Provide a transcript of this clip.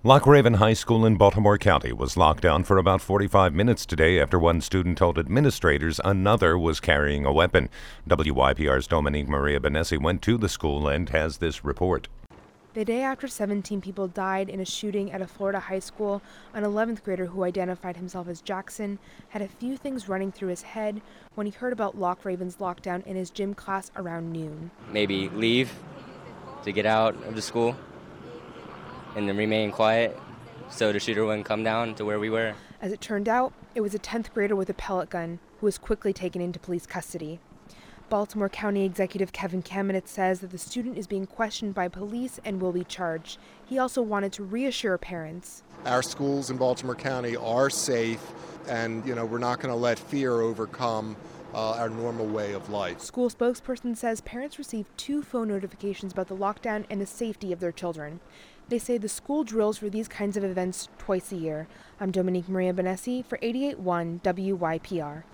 Loch Raven High School in Baltimore County was locked down for about 45 minutes today after one student told administrators another was carrying a weapon. WYPR's Dominique Maria Benessi went to the school and has this report. The day after 17 people died in a shooting at a Florida high school, an 11th grader who identified himself as Jackson had a few things running through his head when he heard about Loch Raven's lockdown in his gym class around noon. Maybe leave to get out of the school and then remain quiet so the shooter wouldn't come down to where we were. As it turned out, it was a 10th grader with a pellet gun who was quickly taken into police custody. Baltimore County Executive Kevin Kamenetz says that the student is being questioned by police and will be charged. He also wanted to reassure parents. Our schools in Baltimore County are safe, and we're not going to let fear overcome our normal way of life. School spokesperson says parents received 2 phone notifications about the lockdown and the safety of their children. They say the school drills for these kinds of events twice a year. I'm Dominique Maria Benessi for 88.1 WYPR.